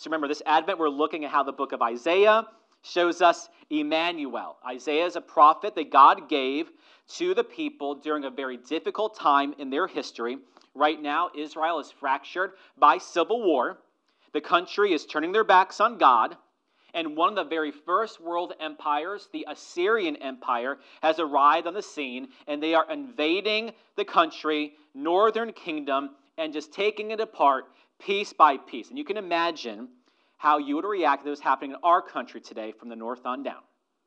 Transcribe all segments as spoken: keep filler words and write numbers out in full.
So remember, this Advent, we're looking at how the book of Isaiah shows us Emmanuel. Isaiah is a prophet that God gave to the people during a very difficult time in their history. Right now, Israel is fractured by civil war. The country is turning their backs on God. And one of the very first world empires, the Assyrian Empire, has arrived on the scene, and they are invading the country, northern kingdom, and just taking it apart piece by piece. And you can imagine how you would react if it was happening in our country today from the north on down.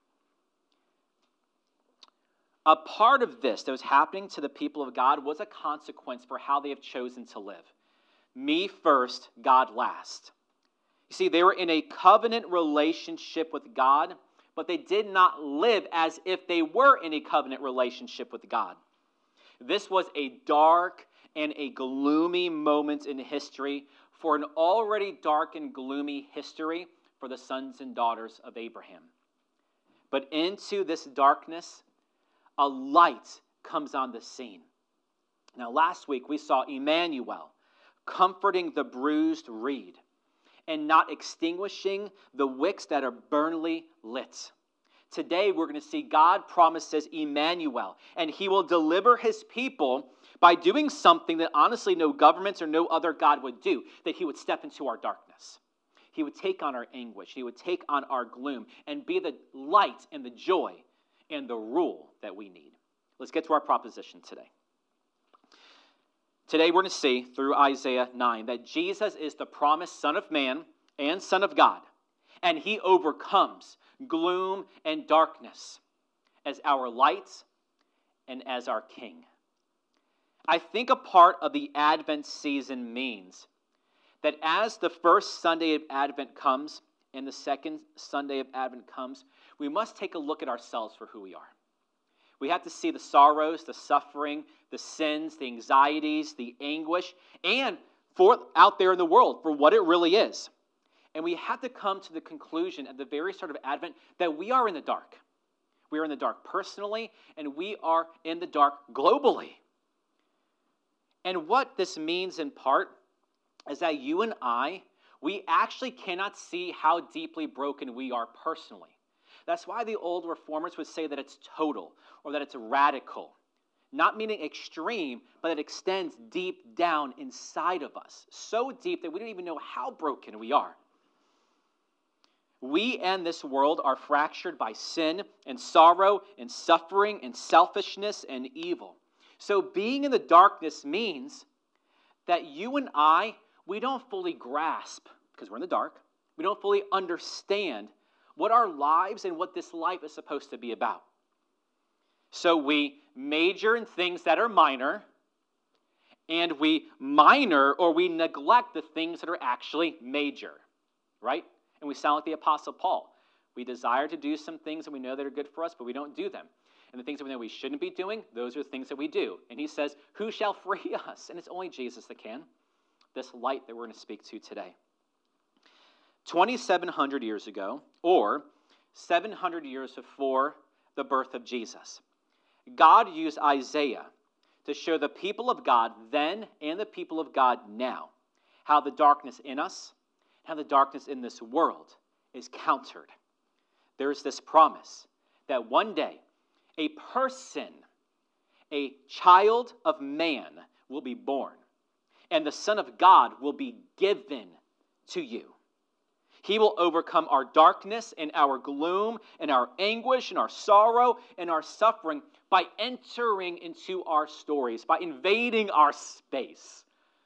A part of this that was happening to the people of God was a consequence for how they have chosen to live. Me first, God last. You see, they were in a covenant relationship with God, but they did not live as if they were in a covenant relationship with God. This was a dark and a gloomy moment in history for an already dark and gloomy history for the sons and daughters of Abraham. But into this darkness, a light comes on the scene. Now, last week we saw Emmanuel comforting the bruised reed and not extinguishing the wicks that are burnily lit. Today we're going to see God promises Emmanuel, and he will deliver his people by doing something that honestly no governments or no other God would do, that he would step into our darkness. He would take on our anguish. He would take on our gloom and be the light and the joy and the rule that we need. Let's get to our proposition today. Today we're going to see through Isaiah nine that Jesus is the promised Son of Man and Son of God, and he overcomes gloom and darkness as our light and as our King. I think a part of the Advent season means that as the first Sunday of Advent comes and the second Sunday of Advent comes, we must take a look at ourselves for who we are. We have to see the sorrows, the suffering, the sins, the anxieties, the anguish, and for out there in the world for what it really is. And we have to come to the conclusion at the very start of Advent that we are in the dark. We are in the dark personally, and we are in the dark globally. And what this means in part is that you and I, we actually cannot see how deeply broken we are personally. That's why the old reformers would say that it's total or that it's radical. Not meaning extreme, but it extends deep down inside of us. So deep that we don't even know how broken we are. We and this world are fractured by sin and sorrow and suffering and selfishness and evil. So being in the darkness means that you and I, we don't fully grasp, because we're in the dark, we don't fully understand what our lives and what this life is supposed to be about. So we major in things that are minor, and we minor or we neglect the things that are actually major, right? And we sound like the Apostle Paul. We desire to do some things and we know that are good for us, but we don't do them. And the things that we know we shouldn't be doing, those are the things that we do. And he says, who shall free us? And it's only Jesus that can. This light that we're going to speak to today. twenty-seven hundred years ago, or seven hundred years before the birth of Jesus, God used Isaiah to show the people of God then and the people of God now how the darkness in us, how the darkness in this world is countered. There's this promise that one day a person, a child of man will be born, and the Son of God will be given to you. He will overcome our darkness and our gloom and our anguish and our sorrow and our suffering by entering into our stories, by invading our space.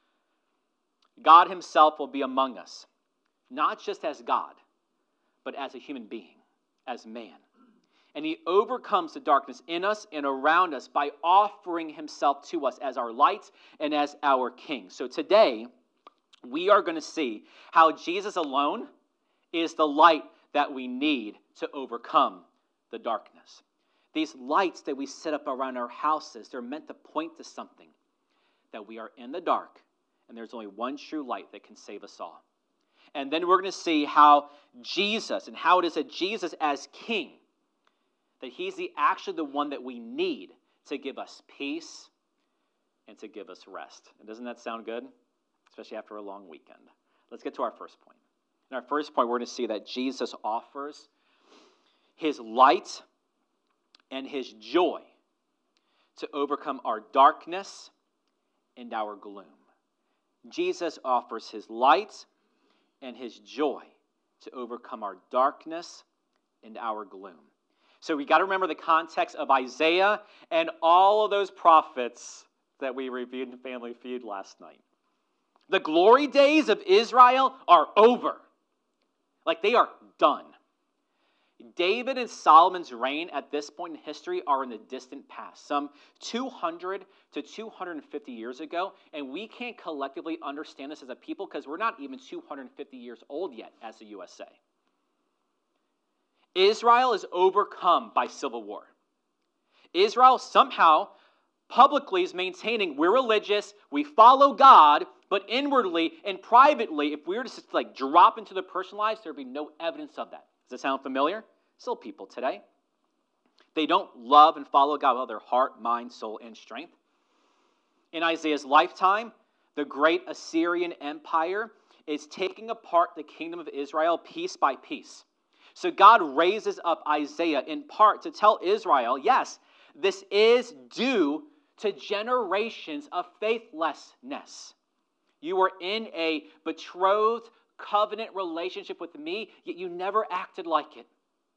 God himself will be among us, not just as God, but as a human being, as man. And he overcomes the darkness in us and around us by offering himself to us as our light and as our King. So today, we are going to see how Jesus alone is the light that we need to overcome the darkness. These lights that we set up around our houses, they're meant to point to something, that we are in the dark, and there's only one true light that can save us all. And then we're going to see how Jesus, and how it is that Jesus as King, that he's the, actually the one that we need to give us peace and to give us rest. And doesn't that sound good? Especially after a long weekend. Let's get to our first point. In our first point, we're going to see that Jesus offers his light and his joy to overcome our darkness and our gloom. Jesus offers his light and his joy to overcome our darkness and our gloom. So we got to remember the context of Isaiah and all of those prophets that we reviewed in Family Feud last night. The glory days of Israel are over. Like, they are done. David and Solomon's reign at this point in history are in the distant past, some two hundred to two hundred fifty years ago, and we can't collectively understand this as a people because we're not even two hundred fifty years old yet as the U S A. Israel is overcome by civil war. Israel somehow publicly is maintaining we're religious, we follow God, but inwardly and privately, if we were to just like drop into their personal lives, there would be no evidence of that. Does that sound familiar? Still people today. They don't love and follow God with all their heart, mind, soul, and strength. In Isaiah's lifetime, the great Assyrian Empire is taking apart the kingdom of Israel piece by piece. So God raises up Isaiah in part to tell Israel, yes, this is due to generations of faithlessness. You were in a betrothed covenant relationship with me, yet you never acted like it.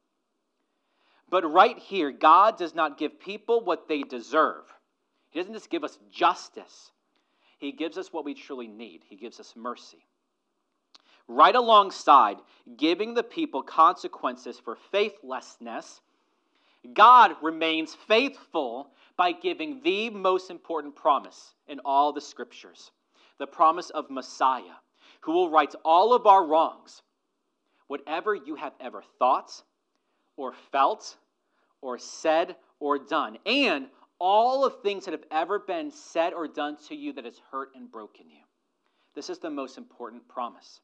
But right here, God does not give people what they deserve. He doesn't just give us justice. He gives us what we truly need. He gives us mercy. Right alongside giving the people consequences for faithlessness, God remains faithful by giving the most important promise in all the scriptures, the promise of Messiah, who will right all of our wrongs. Whatever you have ever thought or felt or said or done, and all of things that have ever been said or done to you that has hurt and broken you. This is the most important promise.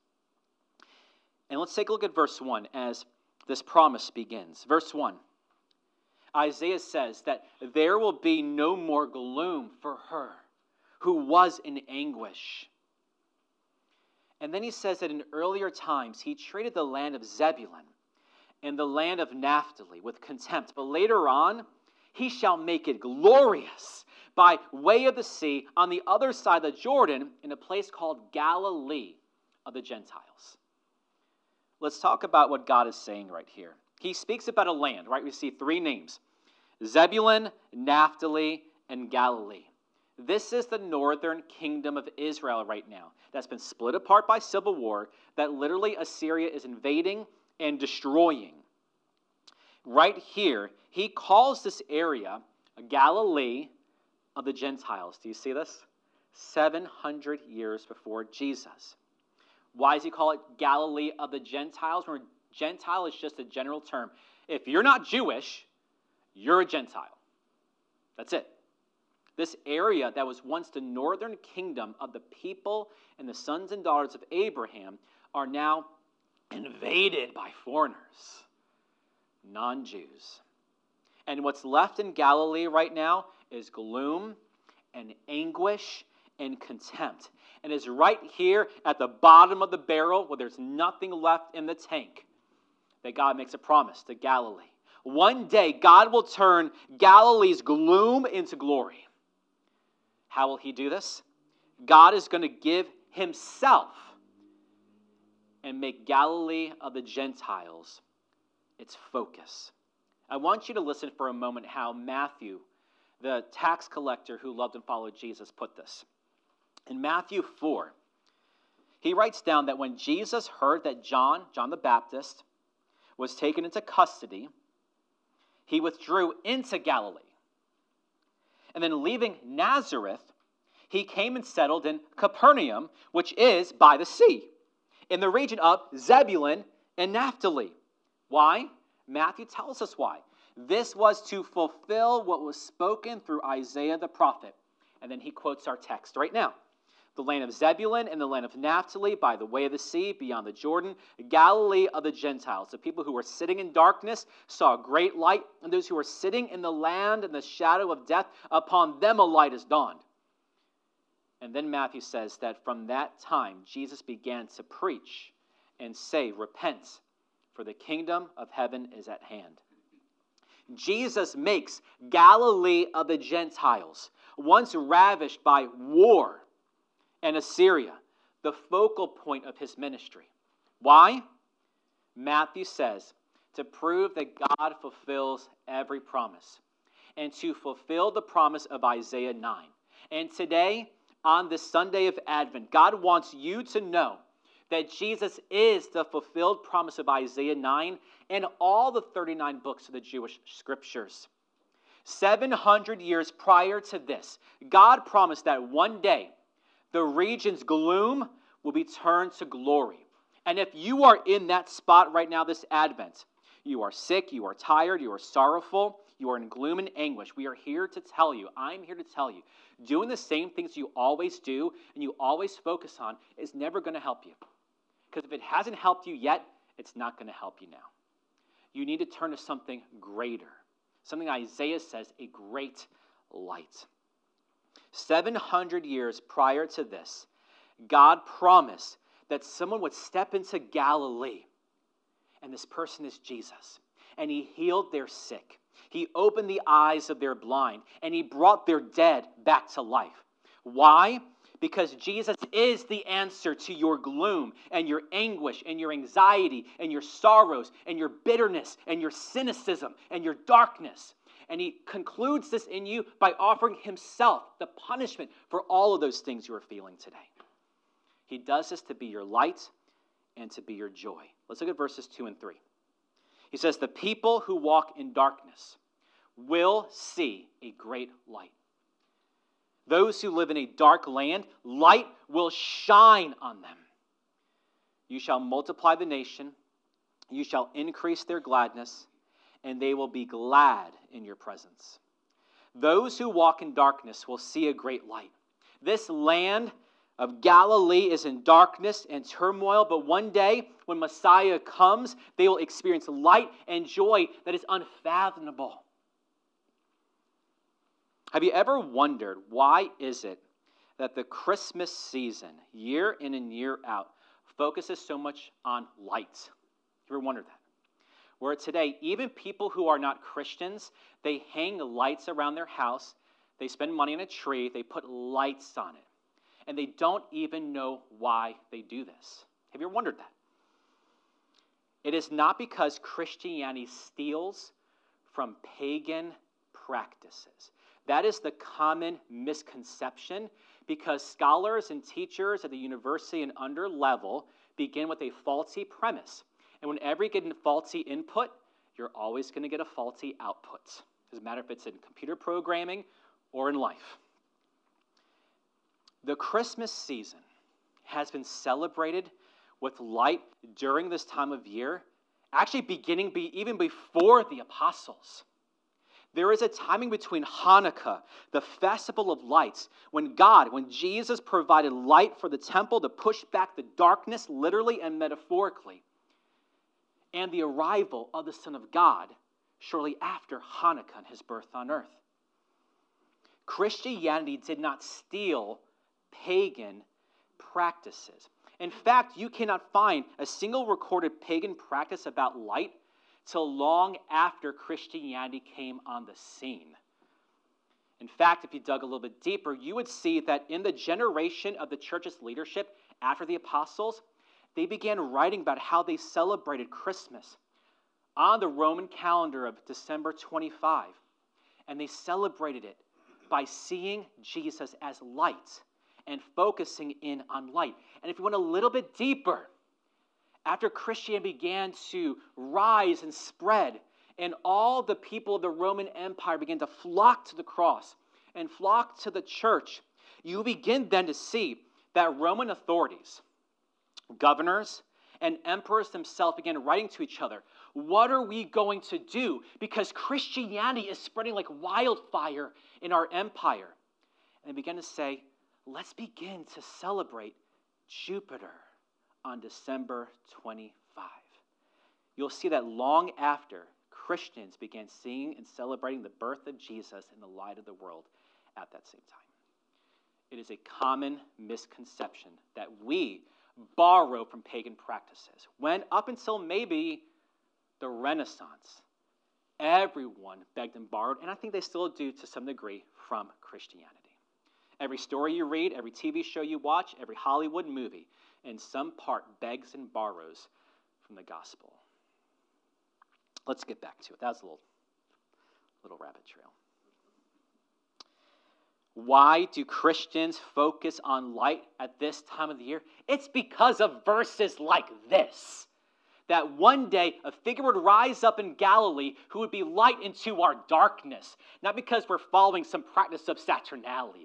And let's take a look at verse one as this promise begins. Verse one, Isaiah says that there will be no more gloom for her who was in anguish. And then he says that in earlier times, he treated the land of Zebulun and the land of Naphtali with contempt. But later on, he shall make it glorious by way of the sea on the other side of the Jordan in a place called Galilee of the Gentiles. Let's talk about what God is saying right here. He speaks about a land, right? We see three names: Zebulun, Naphtali, and Galilee. This is the northern kingdom of Israel right now that's been split apart by civil war, that literally Assyria is invading and destroying. Right here, he calls this area Galilee of the Gentiles. Do you see this? seven hundred years before Jesus. Why does he call it Galilee of the Gentiles? Where Gentile is just a general term. If you're not Jewish, you're a Gentile. That's it. This area that was once the northern kingdom of the people and the sons and daughters of Abraham are now invaded by foreigners, non-Jews. And what's left in Galilee right now is gloom and anguish and contempt. And is right here at the bottom of the barrel where there's nothing left in the tank that God makes a promise to Galilee. One day, God will turn Galilee's gloom into glory. How will he do this? God is going to give himself and make Galilee of the Gentiles its focus. I want you to listen for a moment how Matthew, the tax collector who loved and followed Jesus, put this. In Matthew four, he writes down that when Jesus heard that John, John the Baptist, was taken into custody, he withdrew into Galilee. And then leaving Nazareth, he came and settled in Capernaum, which is by the sea, in the region of Zebulun and Naphtali. Why? Matthew tells us why. This was to fulfill what was spoken through Isaiah the prophet. And then he quotes our text right now. The land of Zebulun and the land of Naphtali by the way of the sea beyond the Jordan, Galilee of the Gentiles. The people who were sitting in darkness saw a great light, and those who were sitting in the land and the shadow of death, upon them a light has dawned. And then Matthew says that from that time, Jesus began to preach and say, repent, for the kingdom of heaven is at hand. Jesus makes Galilee of the Gentiles, once ravished by war and Assyria, the focal point of his ministry. Why? Matthew says, to prove that God fulfills every promise, and to fulfill the promise of Isaiah nine. And today, on this Sunday of Advent, God wants you to know that Jesus is the fulfilled promise of Isaiah nine and all the thirty-nine books of the Jewish scriptures. seven hundred years prior to this, God promised that one day the region's gloom will be turned to glory. And if you are in that spot right now this Advent, you are sick, you are tired, you are sorrowful, you are in gloom and anguish, we are here to tell you, I'm here to tell you, doing the same things you always do and you always focus on is never going to help you. Because if it hasn't helped you yet, it's not going to help you now. You need to turn to something greater, something Isaiah says, a great light. seven hundred years prior to this, God promised that someone would step into Galilee, and this person is Jesus. And he healed their sick. He opened the eyes of their blind, and he brought their dead back to life. Why? Because Jesus is the answer to your gloom and your anguish and your anxiety and your sorrows and your bitterness and your cynicism and your darkness. And he concludes this in you by offering himself the punishment for all of those things you are feeling today. He does this to be your light and to be your joy. Let's look at verses two and three. He says, the people who walk in darkness will see a great light. Those who live in a dark land, light will shine on them. You shall multiply the nation, you shall increase their gladness, and they will be glad in your presence. Those who walk in darkness will see a great light. This land of Galilee is in darkness and turmoil, but one day when Messiah comes, they will experience light and joy that is unfathomable. Have you ever wondered why is it that the Christmas season, year in and year out, focuses so much on light? You ever wondered that? Where today, even people who are not Christians, they hang lights around their house, they spend money on a tree, they put lights on it, and they don't even know why they do this. Have you ever wondered that? It is not because Christianity steals from pagan practices. That is the common misconception because scholars and teachers at the university and under level begin with a faulty premise. And whenever you get a faulty input, you're always going to get a faulty output. Doesn't matter if it's in computer programming or in life. The Christmas season has been celebrated with light during this time of year, actually beginning be, even before the apostles. There is a timing between Hanukkah, the festival of lights, when God, when Jesus provided light for the temple to push back the darkness, literally and metaphorically, and the arrival of the Son of God shortly after Hanukkah and his birth on earth. Christianity did not steal pagan practices. In fact, you cannot find a single recorded pagan practice about light till long after Christianity came on the scene. In fact, if you dug a little bit deeper, you would see that in the generation of the church's leadership after the apostles, they began writing about how they celebrated Christmas on the Roman calendar of December twenty-fifth. And they celebrated it by seeing Jesus as light and focusing in on light. And if you went a little bit deeper, after Christianity began to rise and spread, and all the people of the Roman Empire began to flock to the cross and flock to the church, you begin then to see that Roman authorities, governors, and emperors themselves began writing to each other, what are we going to do? Because Christianity is spreading like wildfire in our empire. And they began to say, let's begin to celebrate Jupiter on December twenty-fifth. You'll see that long after, Christians began seeing and celebrating the birth of Jesus in the light of the world at that same time. It is a common misconception that we, borrow from pagan practices. When up until maybe the Renaissance, everyone begged and borrowed, and I think they still do to some degree from Christianity. Every story you read, every T V show you watch, every Hollywood movie, in some part begs and borrows from the gospel. Let's get back to it. That was a little, little rabbit trail. Why do Christians focus on light at this time of the year? It's because of verses like this. That one day a figure would rise up in Galilee who would be light into our darkness. Not because we're following some practice of Saturnalia.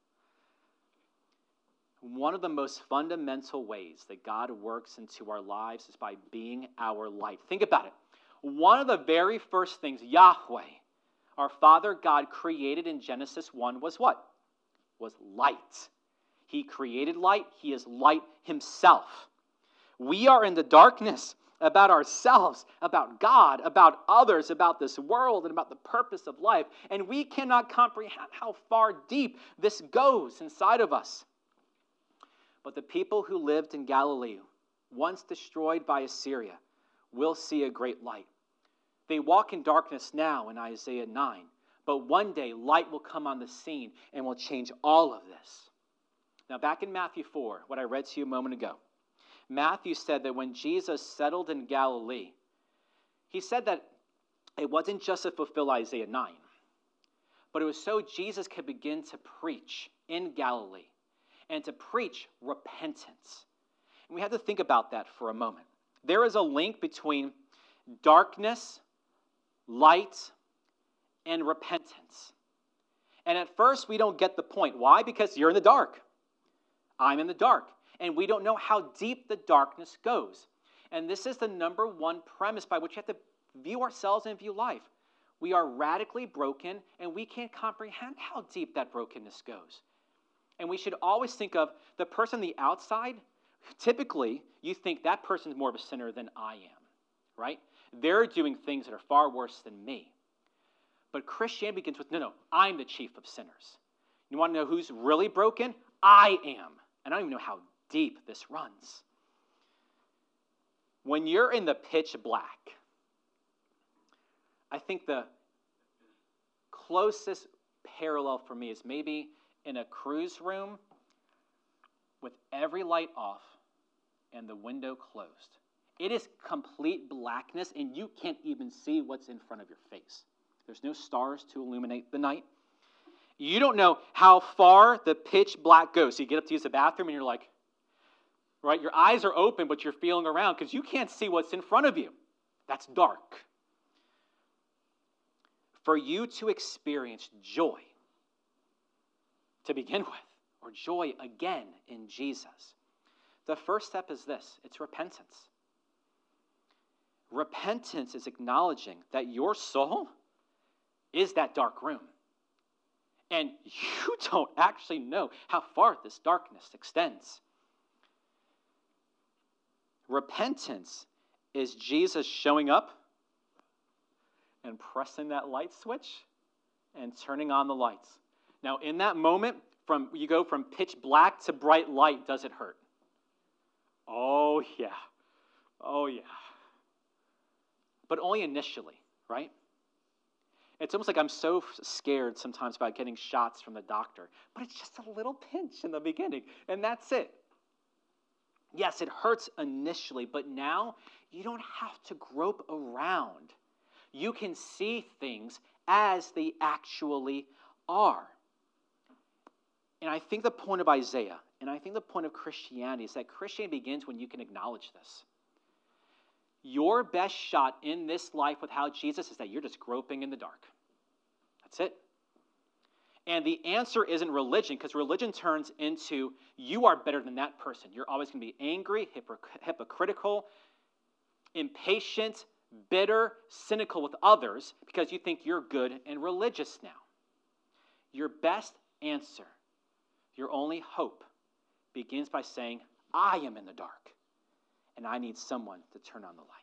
One of the most fundamental ways that God works into our lives is by being our light. Think about it. One of the very first things Yahweh, our Father God, created in Genesis one was what? Was light. He created light. He is light himself. We are in the darkness about ourselves, about God, about others, about this world, and about the purpose of life. And we cannot comprehend how far deep this goes inside of us. But the people who lived in Galilee, once destroyed by Assyria, will see a great light. They walk in darkness now in Isaiah nine, but one day light will come on the scene and will change all of this. Now back in Matthew four, what I read to you a moment ago, Matthew said that when Jesus settled in Galilee, he said that it wasn't just to fulfill Isaiah nine, but it was so Jesus could begin to preach in Galilee and to preach repentance. And we have to think about that for a moment. There is a link between darkness, light, and repentance. And at first, we don't get the point. Why? Because you're in the dark. I'm in the dark. And we don't know how deep the darkness goes. And this is the number one premise by which we have to view ourselves and view life. We are radically broken, and we can't comprehend how deep that brokenness goes. And we should always think of the person on the outside. Typically, you think that person is more of a sinner than I am, right? They're doing things that are far worse than me. But Christianity begins with, no, no, I'm the chief of sinners. You want to know who's really broken? I am. And I don't even know how deep this runs. When you're in the pitch black, I think the closest parallel for me is maybe in a cruise room with every light off and the window closed. It is complete blackness, and you can't even see what's in front of your face. There's no stars to illuminate the night. You don't know how far the pitch black goes. So you get up to use the bathroom, and you're like, right? Your eyes are open, but you're feeling around because you can't see what's in front of you. That's dark. For you to experience joy to begin with, or joy again in Jesus, the first step is this. It's repentance. Repentance is acknowledging that your soul is that dark room. And you don't actually know how far this darkness extends. Repentance is Jesus showing up and pressing that light switch and turning on the lights. Now, in that moment, from you go from pitch black to bright light, does it hurt? Oh, yeah. Oh, yeah. But only initially, right? It's almost like I'm so scared sometimes about getting shots from the doctor, but it's just a little pinch in the beginning, and that's it. Yes, it hurts initially, but now you don't have to grope around. You can see things as they actually are. And I think the point of Isaiah, and I think the point of Christianity, is that Christianity begins when you can acknowledge this. Your best shot in this life with how Jesus is that you're just groping in the dark. That's it. And the answer isn't religion, because religion turns into you are better than that person. You're always going to be angry, hypocr- hypocritical, impatient, bitter, cynical with others because you think you're good and religious now. Your best answer, your only hope, begins by saying, I am in the dark, and I need someone to turn on the light.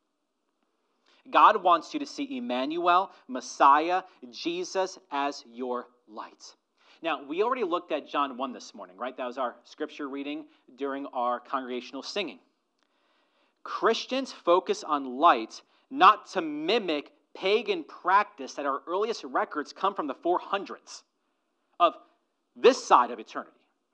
God wants you to see Emmanuel, Messiah, Jesus as your light. Now, we already looked at John one this morning, right? That was our scripture reading during our congregational singing. Christians focus on light not to mimic pagan practice that our earliest records come from the four hundreds of this side of eternity,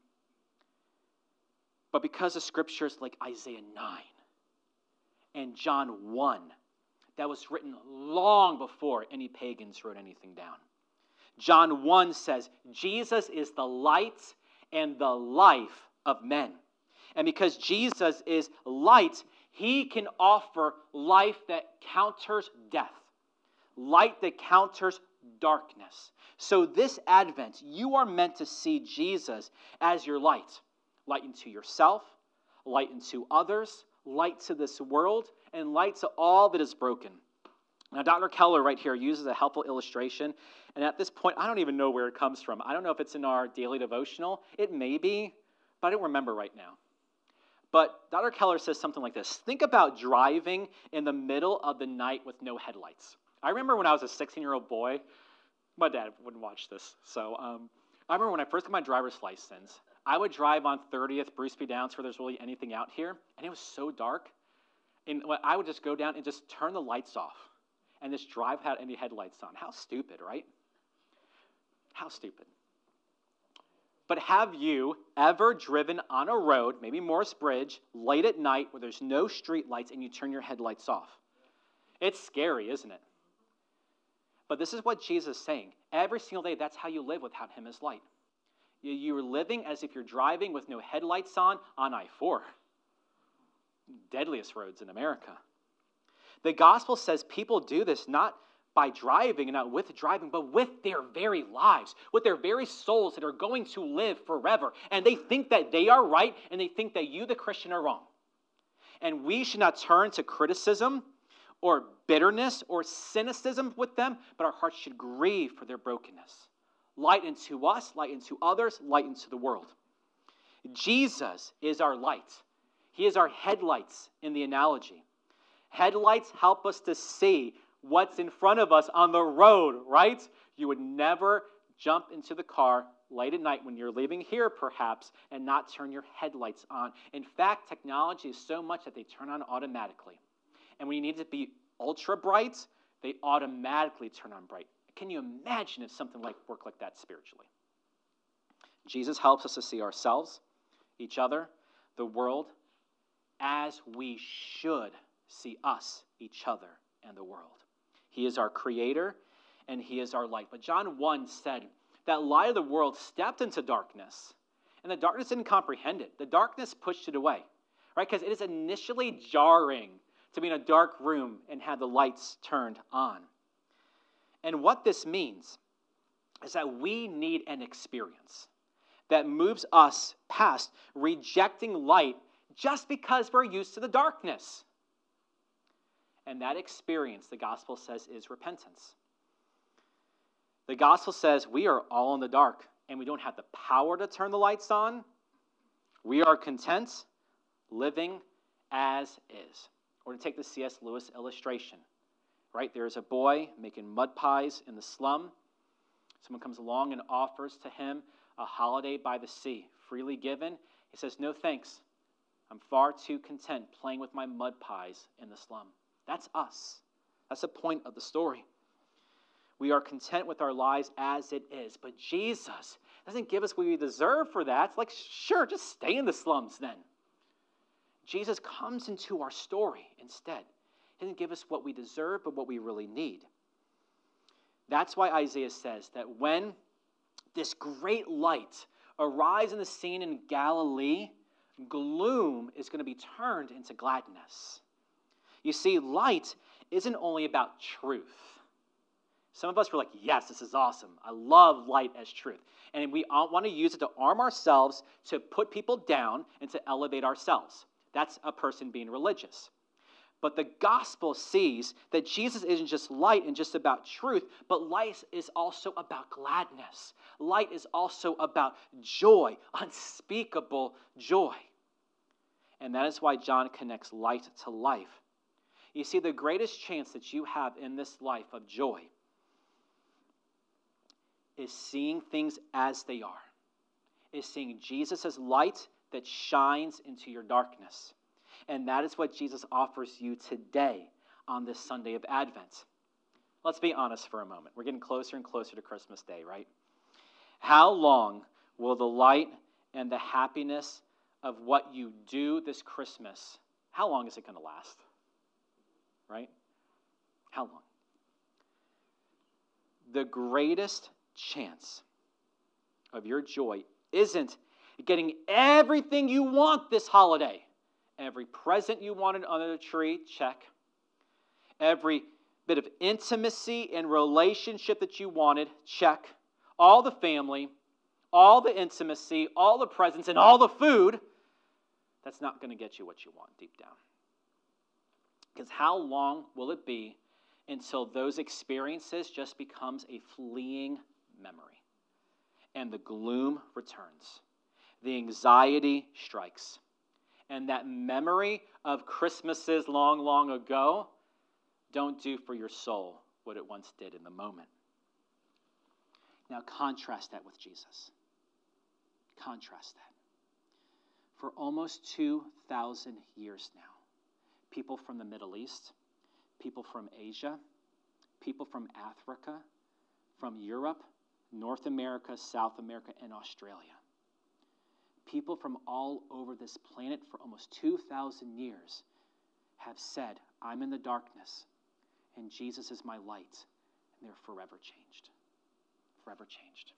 but because of scriptures like Isaiah nine and John one that was written long before any pagans wrote anything down. John one says, Jesus is the light and the life of men. And because Jesus is light, he can offer life that counters death, light that counters darkness. So this Advent, you are meant to see Jesus as your light. Light into yourself, light into others, light to this world, and light to all that is broken. Now, Doctor Keller right here uses a helpful illustration, and at this point, I don't even know where it comes from. I don't know if it's in our daily devotional. It may be, but I don't remember right now. But Doctor Keller says something like this. Think about driving in the middle of the night with no headlights. I remember when I was a sixteen-year-old boy, my dad wouldn't watch this, so um, I remember when I first got my driver's license, I would drive on thirtieth, Bruce B. Downs, where there's really anything out here, and it was so dark, and I would just go down and just turn the lights off and just drive without any headlights on. How stupid, right? How stupid. But have you ever driven on a road, maybe Morris Bridge, late at night where there's no street lights and you turn your headlights off? It's scary, isn't it? But this is what Jesus is saying. Every single day, that's how you live without him as light. You're living as if you're driving with no headlights on on I four. Deadliest roads in America. The gospel says people do this not by driving and not with driving, but with their very lives, with their very souls that are going to live forever. And they think that they are right, and they think that you, the Christian, are wrong. And we should not turn to criticism or bitterness or cynicism with them, but our hearts should grieve for their brokenness. Light into us, light into others, light into the world. Jesus is our light. He is our headlights in the analogy. Headlights help us to see what's in front of us on the road, right? You would never jump into the car late at night when you're leaving here, perhaps, and not turn your headlights on. In fact, technology is so much that they turn on automatically. And when you need to be ultra bright, they automatically turn on bright. Can you imagine if something like worked like that spiritually? Jesus helps us to see ourselves, each other, the world, as we should see us, each other, and the world. He is our creator, and he is our light. But John one said that light of the world stepped into darkness, and the darkness didn't comprehend it. The darkness pushed it away, right? Because it is initially jarring to be in a dark room and have the lights turned on. And what this means is that we need an experience that moves us past rejecting light just because we're used to the darkness. And that experience, the gospel says, is repentance. The gospel says we are all in the dark and we don't have the power to turn the lights on. We are content living as is. Or to take the C S Lewis illustration, right? There's a boy making mud pies in the slum. Someone comes along and offers to him a holiday by the sea, freely given. He says, no thanks. I'm far too content playing with my mud pies in the slum. That's us. That's the point of the story. We are content with our lives as it is. But Jesus doesn't give us what we deserve for that. It's like, sure, just stay in the slums then. Jesus comes into our story instead. He doesn't give us what we deserve, but what we really need. That's why Isaiah says that when this great light arrives in the scene in Galilee, gloom is going to be turned into gladness. You see, light isn't only about truth. Some of us were like, yes, this is awesome. I love light as truth. And we want to use it to arm ourselves, to put people down, and to elevate ourselves. That's a person being religious. But the gospel sees that Jesus isn't just light and just about truth, but light is also about gladness. Light is also about joy, unspeakable joy. And that is why John connects light to life. You see, the greatest chance that you have in this life of joy is seeing things as they are, is seeing Jesus as light that shines into your darkness. And that is what Jesus offers you today on this Sunday of Advent. Let's be honest for a moment. We're getting closer and closer to Christmas Day, right? How long will the light and the happiness of what you do this Christmas, how long is it going to last? Right? How long? The greatest chance of your joy isn't getting everything you want this holiday. Every present you wanted under the tree, check. Every bit of intimacy and relationship that you wanted, check. All the family, all the intimacy, all the presents, and all the food, that's not going to get you what you want deep down. Because how long will it be until those experiences just becomes a fleeting memory and the gloom returns, the anxiety strikes, and that memory of Christmases long, long ago don't do for your soul what it once did in the moment. Now contrast that with Jesus. Contrast that. For almost two thousand years now, people from the Middle East, people from Asia, people from Africa, from Europe, North America, South America, and Australia, people from all over this planet for almost two thousand years have said, I'm in the darkness, and Jesus is my light, and they're forever changed. Forever changed.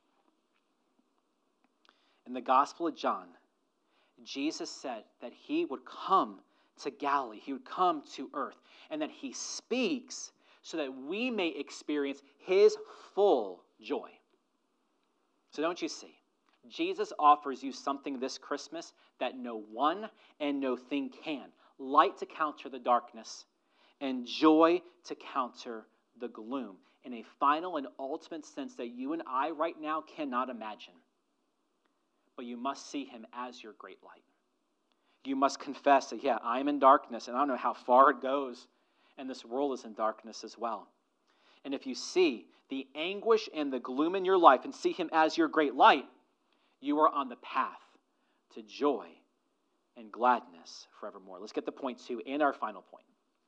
In the Gospel of John, Jesus said that he would come to Galilee, he would come to earth, and that he speaks so that we may experience his full joy. So don't you see? Jesus offers you something this Christmas that no one and no thing can. Light to counter the darkness, and joy to counter the gloom in a final and ultimate sense that you and I right now cannot imagine. But you must see him as your great light. You must confess that, yeah, I'm in darkness, and I don't know how far it goes, and this world is in darkness as well. And if you see the anguish and the gloom in your life and see him as your great light, you are on the path to joy and gladness forevermore. Let's get to point two and our final point.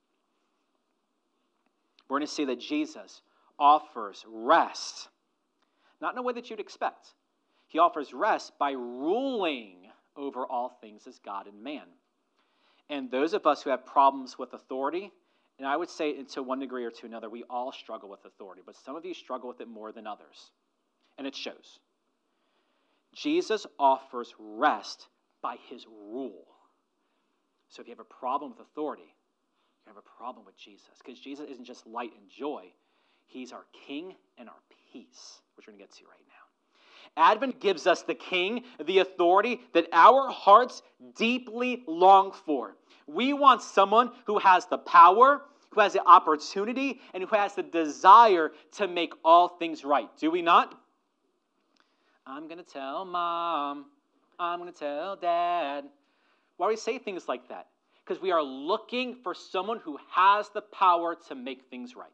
We're going to see that Jesus offers rest, not in a way that you'd expect. He offers rest by ruling over all things as God and man. And those of us who have problems with authority, and I would say to one degree or to another, we all struggle with authority, but some of you struggle with it more than others. And it shows. Jesus offers rest by his rule. So if you have a problem with authority, you have a problem with Jesus. Because Jesus isn't just light and joy. He's our King and our peace, which we're going to get to right now. Advent gives us the King, the authority that our hearts deeply long for. We want someone who has the power, who has the opportunity, and who has the desire to make all things right. Do we not? I'm going to tell Mom. I'm going to tell Dad. Why do we say things like that? Because we are looking for someone who has the power to make things right.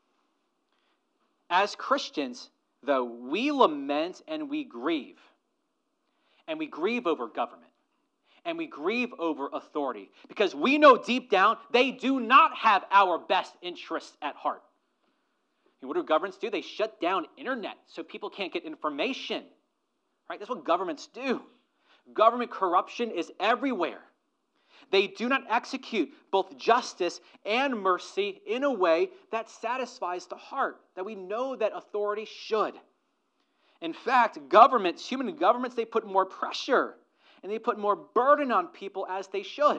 As Christians, though, we lament and we grieve. And we grieve over government. And we grieve over authority. Because we know deep down they do not have our best interests at heart. And what do governments do? They shut down internet so people can't get information. Right? That's what governments do. Government corruption is everywhere. They do not execute both justice and mercy in a way that satisfies the heart, that we know that authority should. In fact, governments, human governments, they put more pressure and they put more burden on people as they should.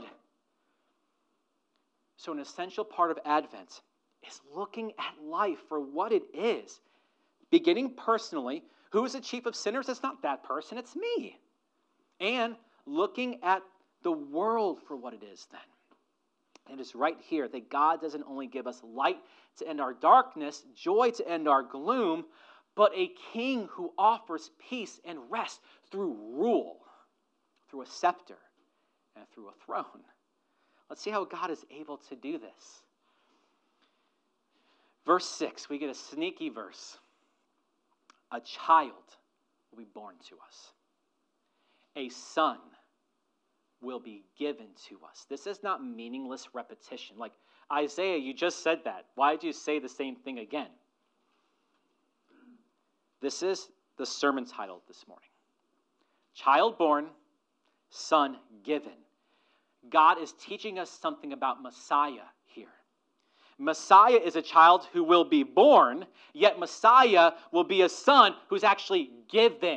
So an essential part of Advent is looking at life for what it is. Beginning personally, who is the chief of sinners? It's not that person, it's me. And looking at the world for what it is then. It is right here that God doesn't only give us light to end our darkness, joy to end our gloom, but a king who offers peace and rest through rule, through a scepter, and through a throne. Let's see how God is able to do this. Verse six, we get a sneaky verse. a child will be born to us. A son will be given to us. This is not meaningless repetition. Like, Isaiah, you just said that. Why did you say the same thing again? This is the sermon title this morning. Child born, son given. God is teaching us something about Messiah here. Messiah is a child who will be born, yet Messiah will be a son who's actually given.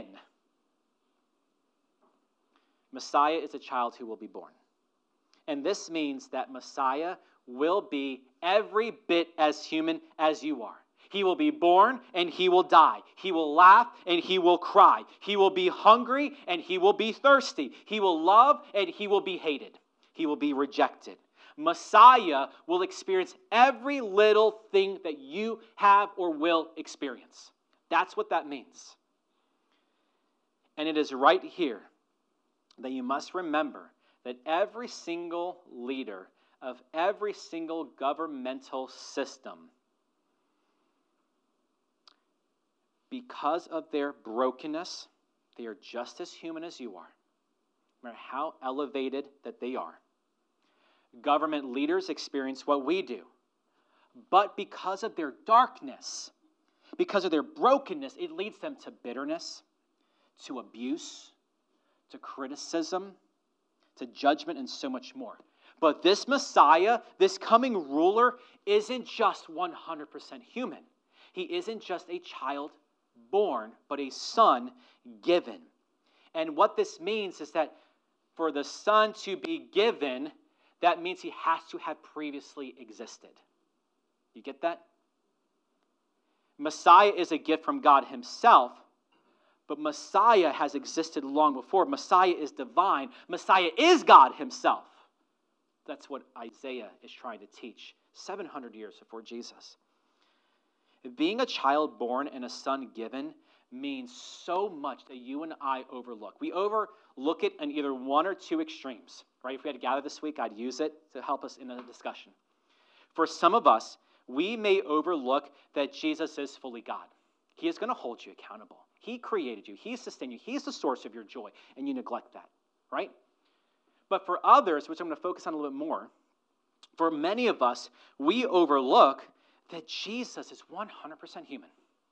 Messiah is a child who will be born. And this means that Messiah will be every bit as human as you are. He will be born and he will die. He will laugh and he will cry. He will be hungry and he will be thirsty. He will love and he will be hated. He will be rejected. Messiah will experience every little thing that you have or will experience. That's what that means. And it is right here that you must remember that every single leader of every single governmental system, because of their brokenness, they are just as human as you are, no matter how elevated that they are. Government leaders experience what we do. But because of their darkness, because of their brokenness, it leads them to bitterness, to abuse, to criticism, to judgment, and so much more. But this Messiah, this coming ruler, isn't just one hundred percent human. He isn't just a child born, but a son given. And what this means is that for the son to be given, that means he has to have previously existed. You get that? Messiah is a gift from God himself, but Messiah has existed long before. Messiah is divine. Messiah is God himself. That's what Isaiah is trying to teach seven hundred years before Jesus. Being a child born and a son given means so much that you and I overlook. We overlook it in either one or two extremes, right? If we had to gather this week, I'd use it to help us in a discussion. For some of us, we may overlook that Jesus is fully God. He is going to hold you accountable. He created you. He sustained you. He's the source of your joy, and you neglect that, right? But for others, which I'm going to focus on a little bit more, for many of us, we overlook that Jesus is one hundred percent human.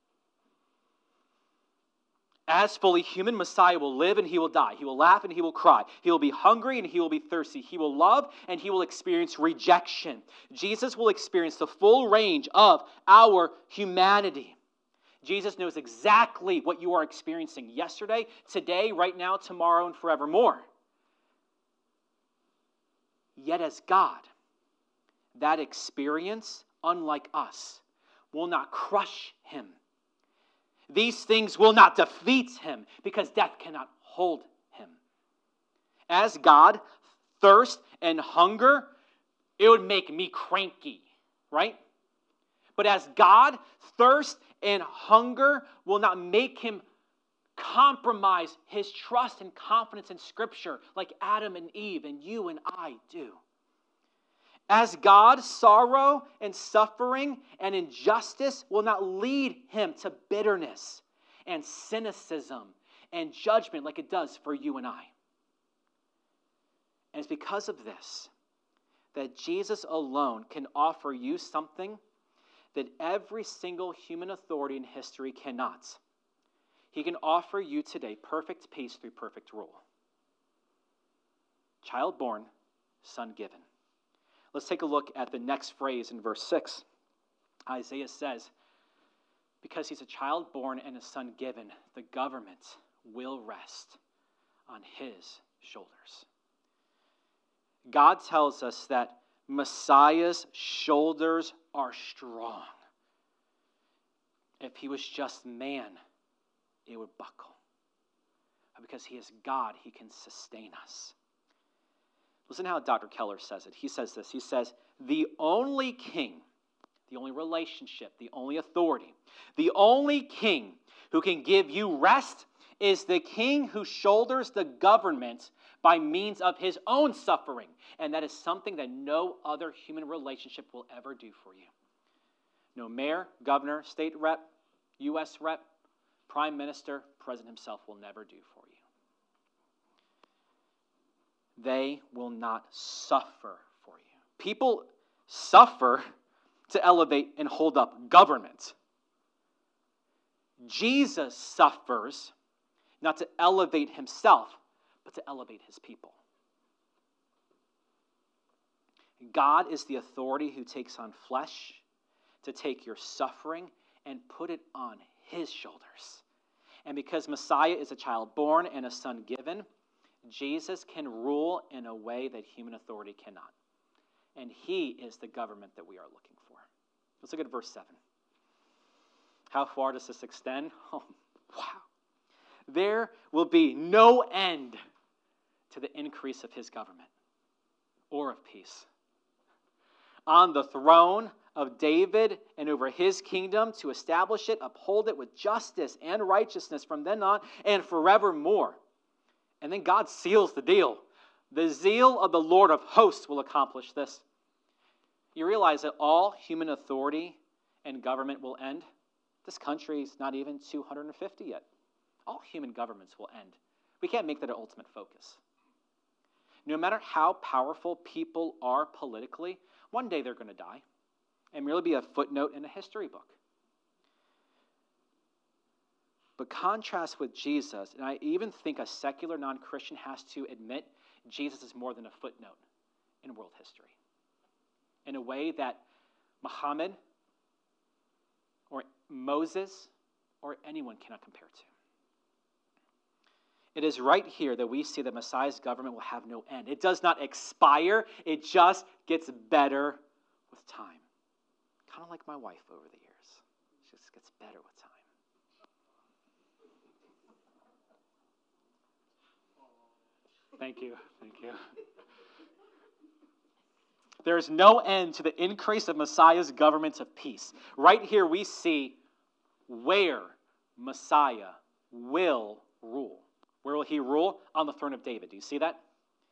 As fully human, Messiah will live and he will die. He will laugh and he will cry. He will be hungry and he will be thirsty. He will love and he will experience rejection. Jesus will experience the full range of our humanity. Jesus knows exactly what you are experiencing yesterday, today, right now, tomorrow, and forevermore. Yet as God, that experience, unlike us, will not crush him. These things will not defeat him because death cannot hold him. As God, thirst and hunger, it would make me cranky, right? But as God, thirst and hunger will not make him compromise his trust and confidence in Scripture like Adam and Eve and you and I do. As God, sorrow and suffering and injustice will not lead him to bitterness and cynicism and judgment like it does for you and I. And it's because of this that Jesus alone can offer you something that every single human authority in history cannot. He can offer you today perfect peace through perfect rule. Child born, son given. Let's take a look at the next phrase in verse six. Isaiah says, because he's a child born and a son given, the government will rest on his shoulders. God tells us that Messiah's shoulders are strong. If he was just man, it would buckle. But because he is God, he can sustain us. Listen to how Doctor Keller says it. He says this. He says, the only king, the only relationship, the only authority, the only king who can give you rest is the king who shoulders the government by means of his own suffering. And that is something that no other human relationship will ever do for you. No mayor, governor, state rep, U S rep, prime minister, president himself will never do for you. They will not suffer for you. People suffer to elevate and hold up government. Jesus suffers not to elevate himself, but to elevate his people. God is the authority who takes on flesh to take your suffering and put it on his shoulders. And because Messiah is a child born and a son given, Jesus can rule in a way that human authority cannot. And he is the government that we are looking for. Let's look at verse seven. How far does this extend? Oh, wow. There will be no end to the increase of his government or of peace. On the throne of David and over his kingdom, to establish it, uphold it with justice and righteousness from then on and forevermore. And then God seals the deal. The zeal of the Lord of hosts will accomplish this. You realize that all human authority and government will end? This country is not even two hundred fifty yet. All human governments will end. We can't make that an ultimate focus. No matter how powerful people are politically, one day they're going to die and merely be a footnote in a history book. But contrast with Jesus, and I even think a secular non-Christian has to admit Jesus is more than a footnote in world history. In a way that Muhammad or Moses or anyone cannot compare to. It is right here that we see that Messiah's government will have no end. It does not expire. It just gets better with time. Kind of like my wife over the years. She just gets better with time. Thank you. Thank you. There is no end to the increase of Messiah's government of peace. Right here we see where Messiah will rule. Where will he rule? On the throne of David. Do you see that?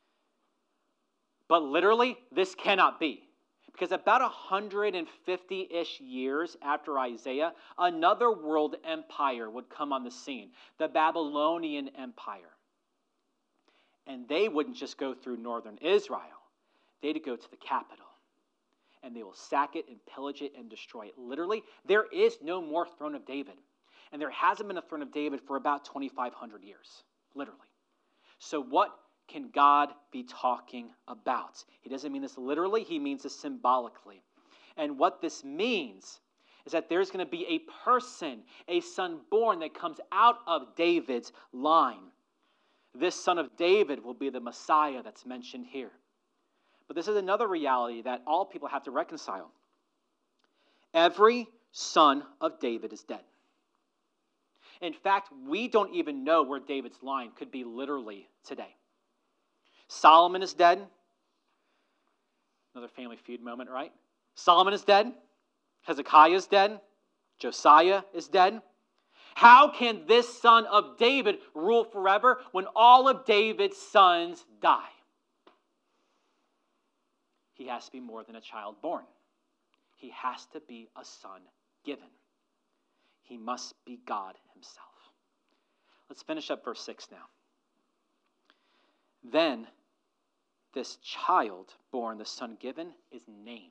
But literally, this cannot be. Because about one hundred fifty-ish years after Isaiah, another world empire would come on the scene. The Babylonian Empire. And they wouldn't just go through northern Israel. They'd go to the capital. And they will sack it and pillage it and destroy it. Literally, there is no more throne of David. And there hasn't been a throne of David for about twenty-five hundred years. Literally. So what can God be talking about? He doesn't mean this literally. He means this symbolically. And what this means is that there's going to be a person, a son born that comes out of David's line. This son of David will be the Messiah that's mentioned here. But this is another reality that all people have to reconcile. Every son of David is dead. In fact, we don't even know where David's line could be literally today. Solomon is dead. Another Family Feud moment, right? Solomon is dead. Hezekiah is dead. Josiah is dead. How can this son of David rule forever when all of David's sons die? He has to be more than a child born. He has to be a son given. He must be God himself. Let's finish up verse six now. Then this child born, the son given, is named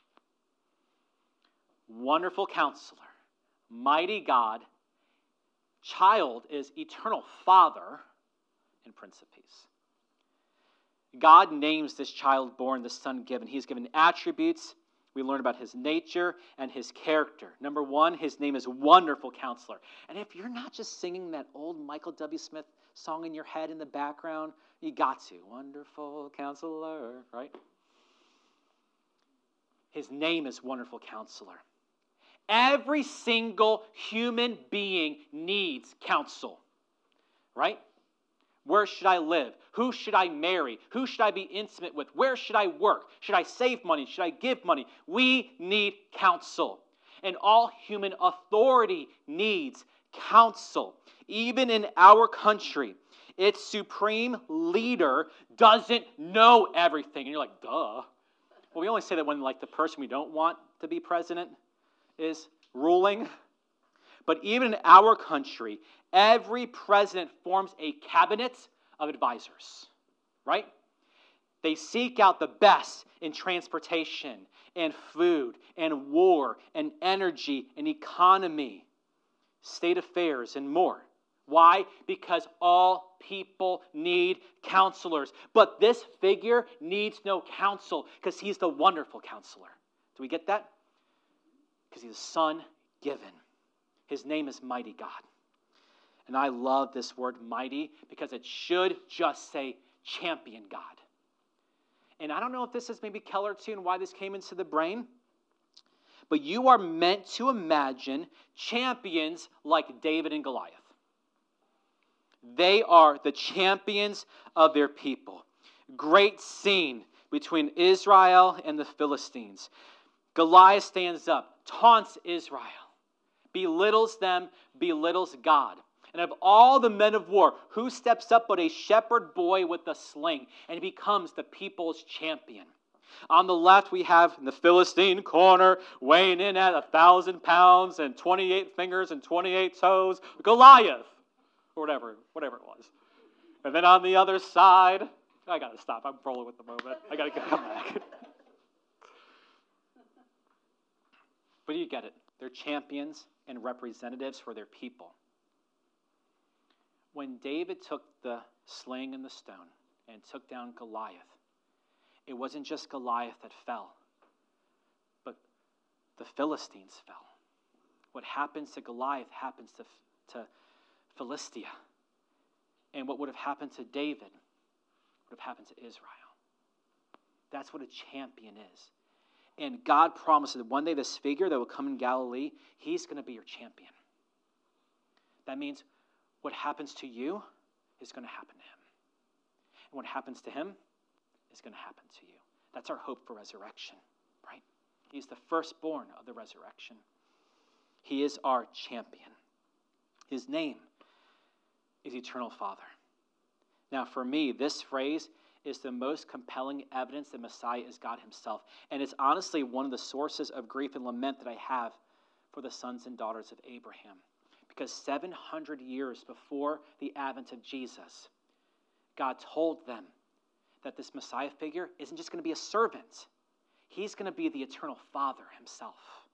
Wonderful Counselor, Mighty God. Child is Eternal Father and Prince of Peace. God names this child born, the son given. He's given attributes. We learn about his nature and his character. Number one, his name is Wonderful Counselor. And if you're not just singing that old Michael W. Smith song in your head in the background, you got to. Wonderful Counselor, right? His name is Wonderful Counselor. Every single human being needs counsel, right? Where should I live? Who should I marry? Who should I be intimate with? Where should I work? Should I save money? Should I give money? We need counsel. And all human authority needs counsel. Even in our country, its supreme leader doesn't know everything. And you're like, duh. Well, we only say that when like the person we don't want to be president is ruling. But even in our country, every president forms a cabinet of advisors, right? They seek out the best in transportation and food and war and energy and economy, state affairs, and more. Why? Because all people need counselors. But this figure needs no counsel because he's the wonderful counselor. Do we get that? Because he's the Son given. His name is Mighty God. And I love this word mighty because it should just say champion God. And I don't know if this is maybe Keller too and why this came into the brain, but you are meant to imagine champions like David and Goliath. They are the champions of their people. Great scene between Israel and the Philistines. Goliath stands up, taunts Israel, belittles them, belittles God. And of all the men of war, who steps up but a shepherd boy with a sling and becomes the people's champion? On the left, we have in the Philistine corner, weighing in at a thousand pounds and twenty-eight fingers and twenty-eight toes, Goliath, or whatever, whatever it was. And then on the other side, I got to stop. I'm rolling with the moment. I got to come back. But you get it. They're champions and representatives for their people. When David took the sling and the stone and took down Goliath, it wasn't just Goliath that fell, but the Philistines fell. What happens to Goliath happens to, to Philistia. And what would have happened to David would have happened to Israel. That's what a champion is. And God promises that one day this figure that will come in Galilee, he's going to be your champion. That means what happens to you is going to happen to him. And what happens to him is going to happen to you. That's our hope for resurrection, right? He's the firstborn of the resurrection. He is our champion. His name is Eternal Father. Now, for me, this phrase is the most compelling evidence that Messiah is God himself. And it's honestly one of the sources of grief and lament that I have for the sons and daughters of Abraham. Because seven hundred years before the advent of Jesus, God told them that this Messiah figure isn't just going to be a servant. He's going to be the eternal Father himself.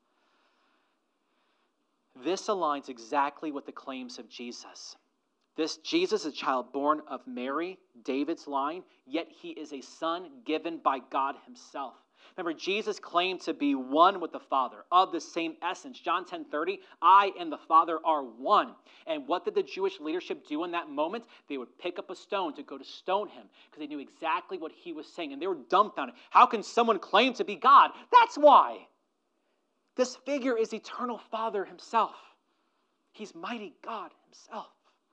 This aligns exactly with the claims of Jesus. This Jesus is a child born of Mary, David's line, yet he is a son given by God himself. Remember, Jesus claimed to be one with the Father, of the same essence. John ten thirty, I and the Father are one. And what did the Jewish leadership do in that moment? They would pick up a stone to go to stone him because they knew exactly what he was saying. And they were dumbfounded. How can someone claim to be God? That's why. This figure is eternal Father himself. He's mighty God himself.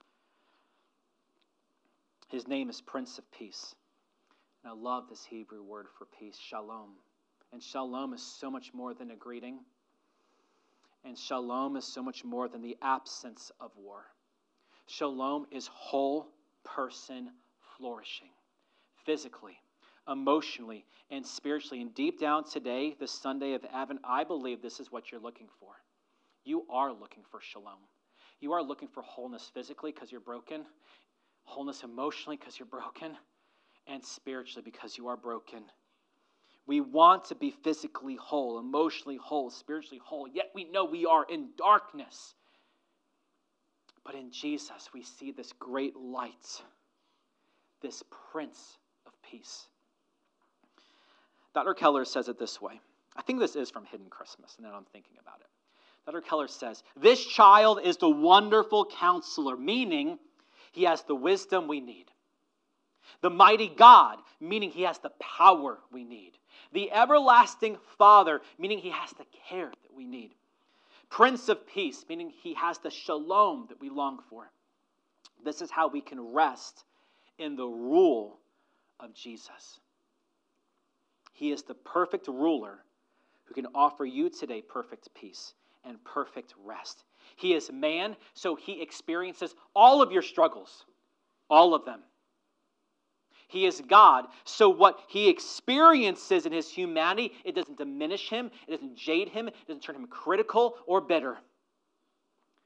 His name is Prince of Peace. And I love this Hebrew word for peace, shalom. And shalom is so much more than a greeting. And shalom is so much more than the absence of war. Shalom is whole person flourishing, physically, emotionally, and spiritually. And deep down today, this Sunday of Advent, I believe this is what you're looking for. You are looking for shalom. You are looking for wholeness physically because you're broken, wholeness emotionally because you're broken, and spiritually because you are broken. We want to be physically whole, emotionally whole, spiritually whole, yet we know we are in darkness. But in Jesus, we see this great light, this Prince of Peace. Doctor Keller says it this way. I think this is from Hidden Christmas, and then I'm thinking about it. Doctor Keller says, this child is the wonderful counselor, meaning he has the wisdom we need. The mighty God, meaning he has the power we need. The everlasting Father, meaning he has the care that we need. Prince of Peace, meaning he has the shalom that we long for. This is how we can rest in the rule of Jesus. He is the perfect ruler who can offer you today perfect peace and perfect rest. He is man, so he experiences all of your struggles, all of them. He is God, so what he experiences in his humanity, it doesn't diminish him, it doesn't jade him, it doesn't turn him critical or bitter.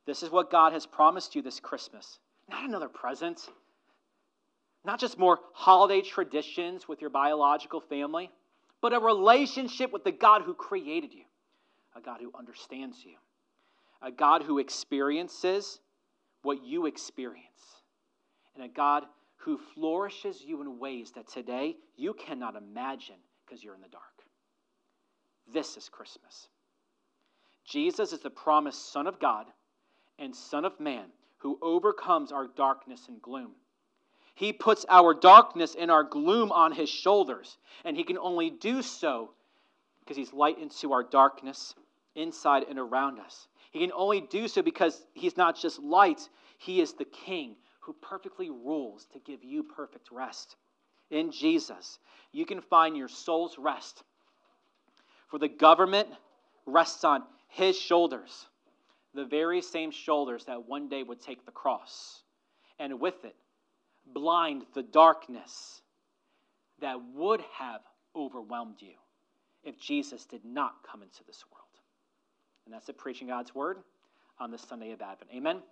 This is what God has promised you this Christmas. Not another present. Not just more holiday traditions with your biological family, but a relationship with the God who created you, a God who understands you, a God who experiences what you experience, and a God who flourishes you in ways that today you cannot imagine because you're in the dark. This is Christmas. Jesus is the promised Son of God and Son of Man who overcomes our darkness and gloom. He puts our darkness and our gloom on his shoulders, and he can only do so because he's light into our darkness, inside and around us. He can only do so because he's not just light, he is the King who perfectly rules to give you perfect rest. In Jesus, you can find your soul's rest, for the government rests on his shoulders, the very same shoulders that one day would take the cross, and with it, blind the darkness that would have overwhelmed you if Jesus did not come into this world. And that's it, preaching God's word on this Sunday of Advent. Amen.